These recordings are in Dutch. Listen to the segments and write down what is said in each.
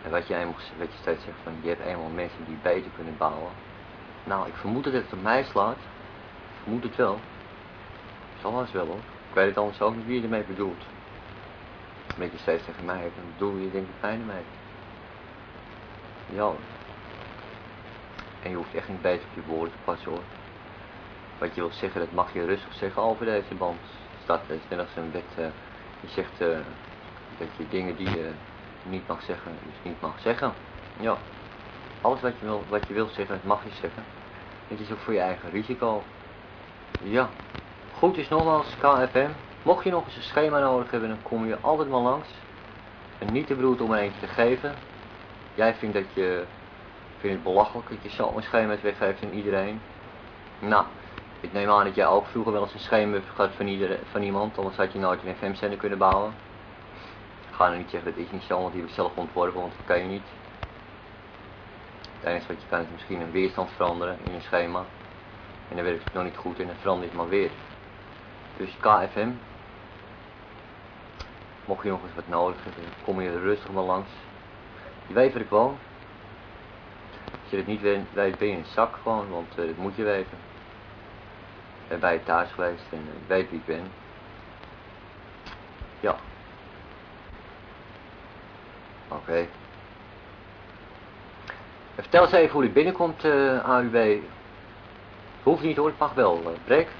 En wat je steeds zegt van, je hebt eenmaal mensen die beter kunnen bouwen. Nou, ik vermoed dat het op mij slaat. Ik vermoed het wel. Zal haast wel hoor. Ik weet het anders ook niet wie je ermee bedoelt. Wat je steeds tegen mij hebt, dan bedoel je denk ik bijna mee. Ja hoor. En je hoeft echt niet beter op je woorden te passen hoor. Wat je wilt zeggen, dat mag je rustig zeggen over deze band. Staat net als een wet, je zegt dat je dingen die je niet mag zeggen, dus niet mag zeggen. Ja, alles wat je wilt zeggen, dat mag je zeggen. Het is ook voor je eigen risico. Ja, goed is nogmaals KFM. Mocht je nog eens een schema nodig hebben, dan kom je altijd maar langs. En niet te beroerd om er eentje te geven. Jij vindt het belachelijk dat je zo'n schema's weggeeft aan iedereen. Nou, ik neem aan dat jij ook vroeger wel eens een schema hebt gehad van iemand, anders had je nooit een FM-zender kunnen bouwen. Ik ga nou niet zeggen dat is niet zo, want die heb ik zelf ontworpen, want dat kan je niet. Het enige wat je kan is misschien een weerstand veranderen in een schema. En dan werkt het nog niet goed en dan verandert het maar weer. Dus KFM, mocht je nog eens wat nodig hebben, kom je rustig maar langs. Je weet waar ik woon. Als je het niet weet, ben je een zak gewoon, want dat moet je weten. Ik ben bij je thuis geweest en ik weet wie ik ben. Ja. Oké. Vertel eens even hoe die binnenkomt, AUB. Hoeft niet hoor, het mag wel. Breek.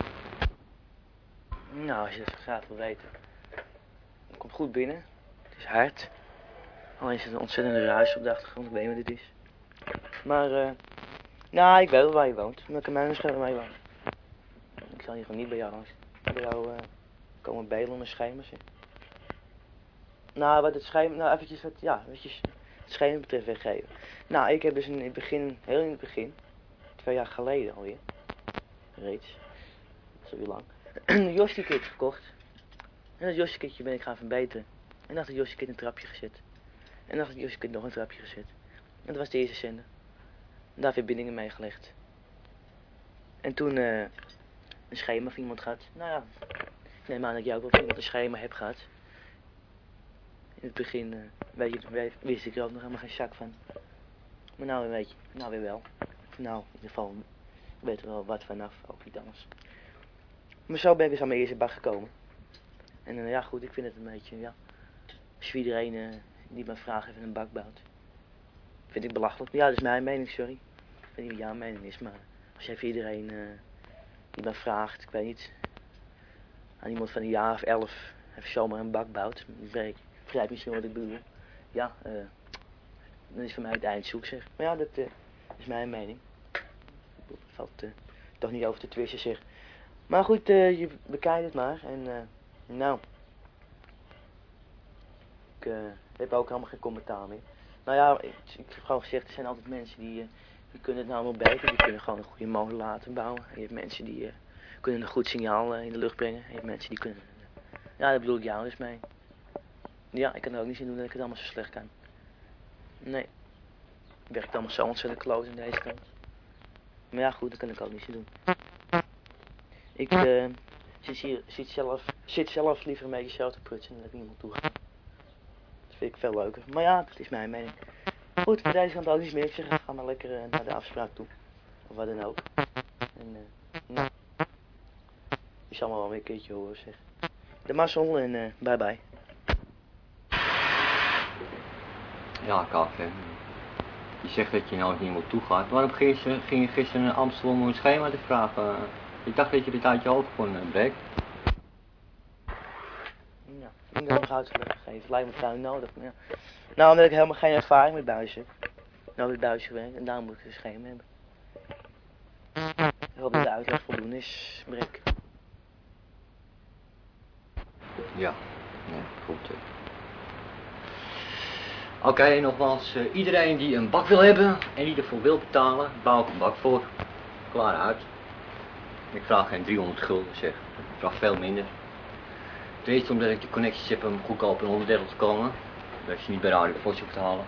Nou, als je het graag wil weten. Het komt goed binnen. Het is hard. Alleen is het een ontzettende ruis op de achtergrond. Ik weet niet wat dit is. Maar, nou, ik weet wel waar je woont. Maar ik kan mij niet schelen waar je woont. Ik zal hier gewoon niet bij jou langs. Bij jou komen bedelen met schema's. Nou, wat het schema, nou eventjes het schema betreft weggeven. Nou, ik heb dus in het begin, heel in het begin, 2 jaar geleden alweer, reeds, zo weer lang, een Yoshi-kit gekocht. En dat Yoshi-kitje ben ik gaan verbeteren. En achter het Yoshi-kit een trapje gezet. En achter het Yoshi-kit nog een trapje gezet. En dat was de eerste zender. En daar verbindingen mee gelegd. En toen een schema van iemand gehad. Nou ja, ik neem aan dat jij ook wel van iemand een schema hebt gehad. In het begin wist ik er ook nog helemaal geen zak van. Maar nou weet je, nou weer wel. Nou, in ieder geval weet er wel wat vanaf, ook niet anders. Maar zo ben ik dus aan mijn eerste bak gekomen. En ja goed, ik vind het een beetje, ja. Als iedereen die me vraagt even een bak bouwt. Vind ik belachelijk. Ja, dat is mijn mening, sorry. Ik weet niet wat jouw mening is, maar als je even iedereen die me vraagt, ik weet niet, aan iemand van een jaar of 11 even zomaar een bak bouwt. Ik begrijp misschien wat ik bedoel. Ja, dan is voor mij het eindzoek zeg. Maar ja, dat is mijn mening. Dat valt toch niet over te twisten zeg. Maar goed, je bekijkt het maar. En nou, ik heb ook helemaal geen commentaar meer. Nou ja, ik heb gewoon gezegd, er zijn altijd mensen die kunnen het nou wel beter. Die kunnen gewoon een goede molen laten bouwen. En je hebt mensen die kunnen een goed signaal in de lucht brengen. En je hebt mensen die kunnen... ja, daar bedoel ik jou dus mee. Ja, ik kan er ook niet zien doen dat ik het allemaal zo slecht kan. Nee. Het werkt allemaal zo ontzettend kloot aan deze kant. Maar ja, goed, dat kan ik ook niet zien doen. Ik zit zelf liever een beetje zelf te prutsen dan dat ik niemand toe ga. Dat vind ik veel leuker. Maar ja, dat is mijn mening. Goed, voor deze kant ook niets meer. Ik zeg, ga maar lekker naar de afspraak toe. Of wat dan ook. En nou, je zal me wel weer een keertje horen, zeg. De mazzel en bye bye. Ja, KFM. Je zegt dat je nou niet meer toe gaat. Waarom ging je gisteren naar Amsterdam om een schema te vragen? Ik dacht dat je dit uit je hoofd kon breken. Ja, ik moet nog uitgelegd gegeven. Het lijkt me trouwens nodig. Maar ja. Nou, omdat ik helemaal geen ervaring met buizen heb. Nou, met buizen gewerkt en daarom moet ik een schema hebben. Ik hoop dat de uitleg voldoende is, Brek. Ja, goed. Oké, nogmaals, iedereen die een bak wil hebben en die ervoor wil betalen, bouw ik een bak voor. Klaar uit. Ik vraag geen 300 gulden zeg, ik vraag veel minder. Ten eerste omdat ik de connecties heb om goedkoop in 130 te komen, dat je niet bij Radio Vos hoeft te halen.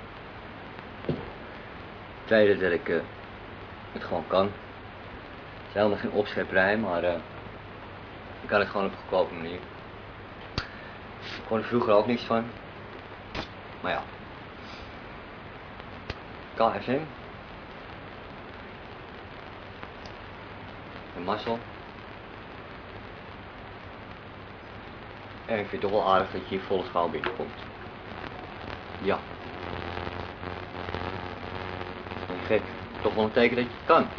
Tweede dat ik het gewoon kan. Het is helemaal geen opschepperij, maar ik kan het gewoon op een goedkope manier. Ik kon er vroeger ook niks van. Maar ja, KFM. En Marcel. En ik vind het toch wel aardig dat je hier volle schaal binnenkomt. Ja. Niet gek. Toch wel een teken dat je het kan.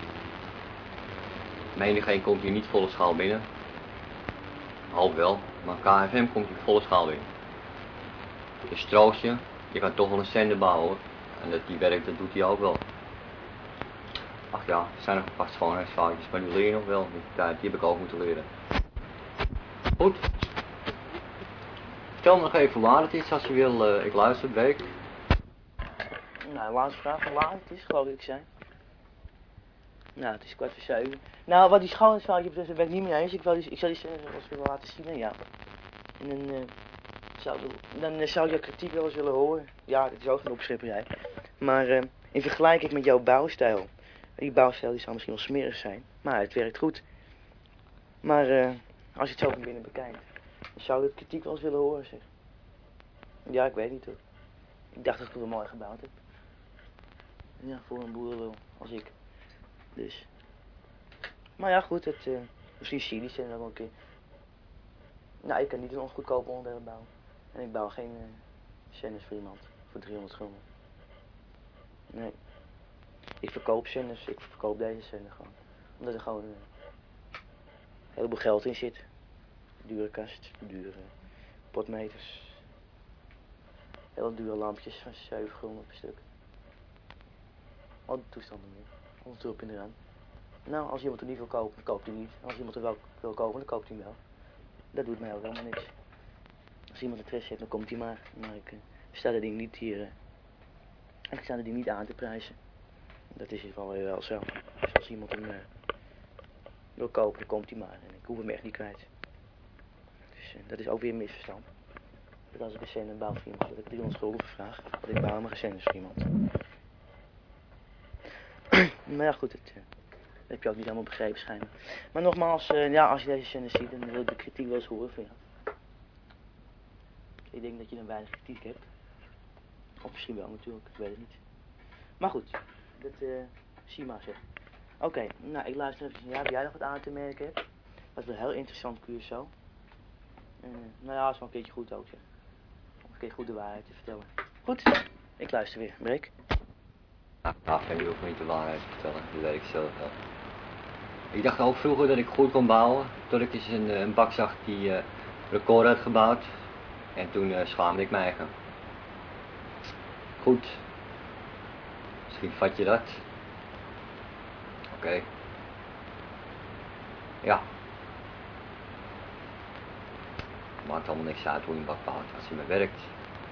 Menigeen komt hier niet volle schaal binnen. Half wel, maar KFM komt hier volle schaal binnen. Dus troost je, je kan toch wel een zender bouwen. En dat die werkt, dat doet hij ook wel. Ach ja, er zijn nog een paar schoonheidsfoutjes, maar die leer je nog wel. Die heb ik ook moeten leren. Goed. Vertel me nog even waar het is als je wil. Ik luister, Breek. Nou, laatste vraag van laat het is, geloof ik zijn. Nou, het is 7:15. Nou, wat die schoonheidsfoutje betreft, daar ben ik niet mee eens. Ik zal die als willen laten zien aan jou. En dan zou je kritiek wel eens willen horen. Ja, dit is ook een opschepperij. Maar in vergelijking met jouw bouwstijl. Die bouwstijl die zou misschien wel smerig zijn. Maar het werkt goed. Maar als je het zo van binnen bekijkt. Dan zou je het kritiek wel eens willen horen, zeg. Ja, ik weet niet hoor. Ik dacht dat ik het wel mooi gebouwd heb. Ja, voor een boerenlul als ik. Dus. Maar ja, goed, misschien zie je die zender wel een keer. Nou, ik kan niet een ongoedkope onderdelen bouwen. En ik bouw geen zenders voor iemand. Voor 300 gulden. Nee. Ik verkoop zenders, ik verkoop deze zender gewoon. Omdat er gewoon een heleboel geld in zit. Dure kast, dure potmeters. Hele dure lampjes van 7 gulden per stuk. Al die toestanden meer. Al een tulpje eraan. Nou, als iemand er niet wil kopen, dan koopt hij niet. Als iemand er wel wil kopen, dan koopt hij wel. Dat doet mij ook helemaal niks. Als iemand interesse heeft, dan komt hij maar. Maar ik sta dat ding niet hier. En ik sta dat ding niet aan te prijzen. Dat is in ieder geval wel zo. Dus als iemand hem wil kopen, dan komt hij maar. En ik hoef hem echt niet kwijt. Dus dat is ook weer een misverstand. Dat als ik een zender bouw voor iemand, dat ik 300 gulden vraag. Dat ik bouw maar een zender voor iemand. Maar ja, goed, dat heb je ook niet helemaal begrepen schijnen. Maar nogmaals, ja, als je deze zender ziet, dan wil ik de kritiek wel eens horen van jou. Ik denk dat je dan weinig kritiek hebt. Of misschien wel natuurlijk, ik weet het niet. Maar goed, dat zie maar zeg. Oké, nou ik luister even naar jou. Heb jij nog wat aan te merken hebt? Dat is wel heel interessant Curaçao. Nou ja, dat is wel een keertje goed ook zeg. Om een keer goed de waarheid te vertellen. Goed, ik luister weer. Breek. Nou, ik hoef niet de waarheid te vertellen, dat weet ik zelf wel. Ik dacht ook vroeger dat ik goed kon bouwen, tot ik eens een bak zag die record had gebouwd. En toen schaamde ik mij eigen. Goed. Misschien vat je dat. Oké. Ja. Maakt allemaal niks uit hoe je een bak bouwt, als hij maar werkt.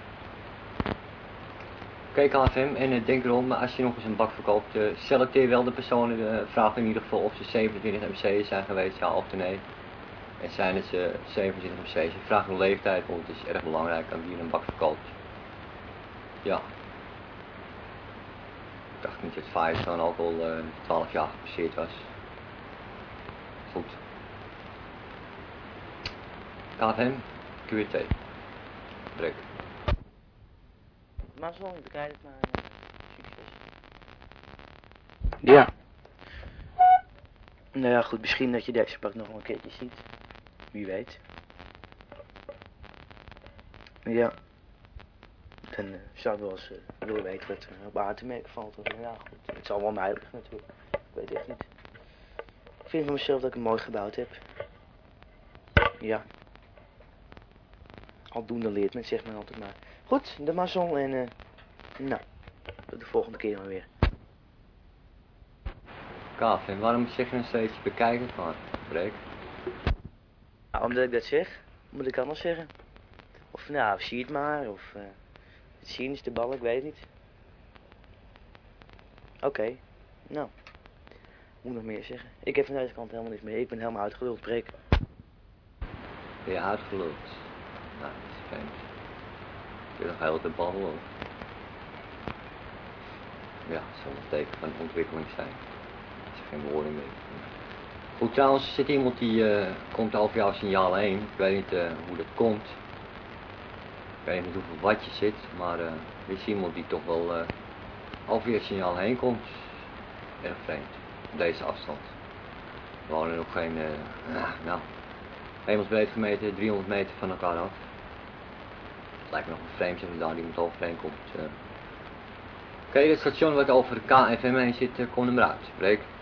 Oké, KFM, en denk erom, als je nog eens een bak verkoopt, selecteer wel de personen, vraag in ieder geval of ze 27 MC's zijn geweest, ja of nee. En zijn het 27 MC's, ik vraag hun leeftijd, want het is erg belangrijk aan wie je een bak verkoopt. Ja. Ik dacht niet dat Firestone ook al 12 jaar gepasseerd was. Goed. KFM, QT. Breek. Maar zo, bekijk het maar. Succes. Ja. Nou ja, goed, misschien dat je deze bak nog wel een keertje ziet. Wie weet. Ja. Dan zou ik wel eens willen weten wat er op aan te merken valt. Maar ja, goed. Het zal wel mij liggen natuurlijk. Ik weet echt niet. Ik vind van mezelf dat ik hem mooi gebouwd heb. Ja. Aldoende leert men, zegt men altijd maar. Goed, de mazzel en nou, tot de volgende keer maar weer. Kaaf, en waarom zeg je nog steeds bekijken van Breek? Nou, omdat ik dat zeg, moet ik anders zeggen. Of nou, zie het maar, of het zien is de bal, ik weet het niet. Oké, nou, moet nog meer zeggen. Ik heb van deze kant helemaal niks meer, ik ben helemaal uitgeluld, Breek. Ben je uitgeluld? Nou, dat is vreemd. Je nog heel de bal of? Ja, het zal een teken van ontwikkeling zijn. Dat is geen woorden meer. Goed, trouwens, er zit iemand die komt over jouw signaal heen. Ik weet niet hoe dat komt. Ik weet niet hoeveel watt je zit, maar er is iemand die toch wel over je signaal heen komt. Erg vreemd, op deze afstand. We wonen nog geen, hemelsbreed gemeten, 300 meter van elkaar af. Het lijkt me nog een vreemd dat daar iemand overheen komt. Oké, het station wat over de KFM heen zit, kom er maar uit. Breek.